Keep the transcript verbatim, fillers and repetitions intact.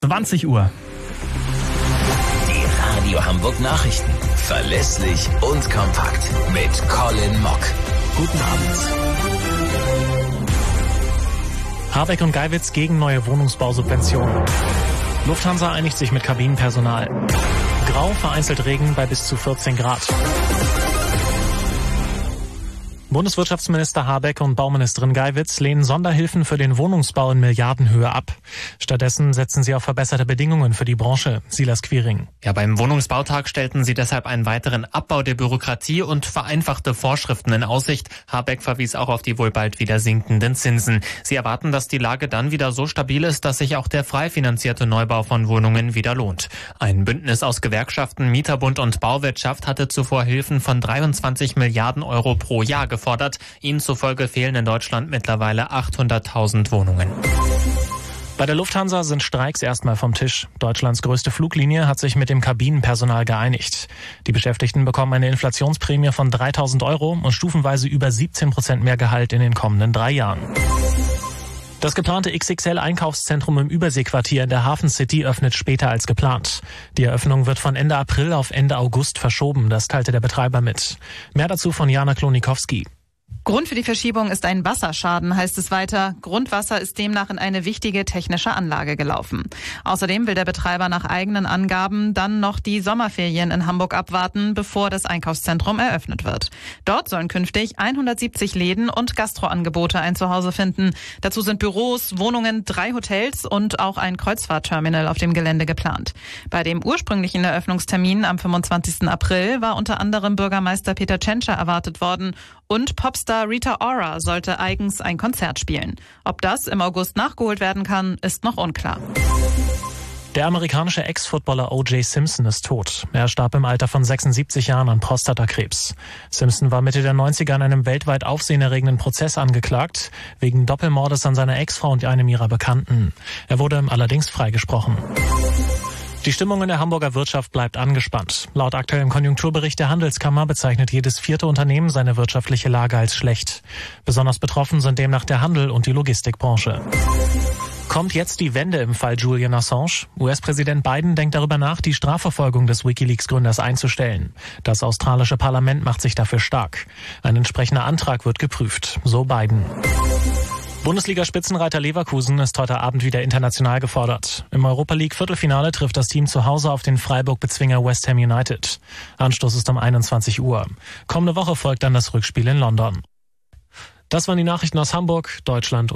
zwanzig Uhr. Die Radio Hamburg Nachrichten. Verlässlich und kompakt. Mit Colin Mock. Guten Abend. Habeck und Geiwitz gegen neue Wohnungsbausubventionen. Lufthansa einigt sich mit Kabinenpersonal. Grau, vereinzelt Regen bei bis zu vierzehn Grad. Bundeswirtschaftsminister Habeck und Bauministerin Geiwitz lehnen Sonderhilfen für den Wohnungsbau in Milliardenhöhe ab. Stattdessen setzen sie auf verbesserte Bedingungen für die Branche. Silas Quiring. Ja, beim Wohnungsbautag stellten sie deshalb einen weiteren Abbau der Bürokratie und vereinfachte Vorschriften in Aussicht. Habeck verwies auch auf die wohl bald wieder sinkenden Zinsen. Sie erwarten, dass die Lage dann wieder so stabil ist, dass sich auch der frei finanzierte Neubau von Wohnungen wieder lohnt. Ein Bündnis aus Gewerkschaften, Mieterbund und Bauwirtschaft hatte zuvor Hilfen von dreiundzwanzig Milliarden Euro pro Jahr gefordert. Ihnen zufolge fehlen in Deutschland mittlerweile achthunderttausend Wohnungen. Bei der Lufthansa sind Streiks erstmal vom Tisch. Deutschlands größte Fluglinie hat sich mit dem Kabinenpersonal geeinigt. Die Beschäftigten bekommen eine Inflationsprämie von dreitausend Euro und stufenweise über siebzehn Prozent mehr Gehalt in den kommenden drei Jahren. Das geplante X X L-Einkaufszentrum im Überseequartier in der Hafen City öffnet später als geplant. Die Eröffnung wird von Ende April auf Ende August verschoben, das teilte der Betreiber mit. Mehr dazu von Jana Klonikowski. Grund für die Verschiebung ist ein Wasserschaden, heißt es weiter. Grundwasser ist demnach in eine wichtige technische Anlage gelaufen. Außerdem will der Betreiber nach eigenen Angaben dann noch die Sommerferien in Hamburg abwarten, bevor das Einkaufszentrum eröffnet wird. Dort sollen künftig hundertsiebzig Läden und Gastroangebote ein Zuhause finden. Dazu sind Büros, Wohnungen, drei Hotels und auch ein Kreuzfahrtterminal auf dem Gelände geplant. Bei dem ursprünglichen Eröffnungstermin am fünfundzwanzigsten April war unter anderem Bürgermeister Peter Tschentscher erwartet worden und Popstar Rita Ora sollte eigens ein Konzert spielen. Ob das im August nachgeholt werden kann, ist noch unklar. Der amerikanische Ex-Footballer O J Simpson ist tot. Er starb im Alter von sechsundsiebzig Jahren an Prostatakrebs. Simpson war Mitte der neunziger in einem weltweit aufsehenerregenden Prozess angeklagt, wegen Doppelmordes an seiner Ex-Frau und einem ihrer Bekannten. Er wurde allerdings freigesprochen. Die Stimmung in der Hamburger Wirtschaft bleibt angespannt. Laut aktuellem Konjunkturbericht der Handelskammer bezeichnet jedes vierte Unternehmen seine wirtschaftliche Lage als schlecht. Besonders betroffen sind demnach der Handel und die Logistikbranche. Kommt jetzt die Wende im Fall Julian Assange? U S-Präsident Biden denkt darüber nach, die Strafverfolgung des WikiLeaks-Gründers einzustellen. Das australische Parlament macht sich dafür stark. Ein entsprechender Antrag wird geprüft, so Biden. Bundesliga-Spitzenreiter Leverkusen ist heute Abend wieder international gefordert. Im Europa-League-Viertelfinale trifft das Team zu Hause auf den Freiburg-Bezwinger West Ham United. Anstoß ist um einundzwanzig Uhr. Kommende Woche folgt dann das Rückspiel in London. Das waren die Nachrichten aus Hamburg, Deutschland.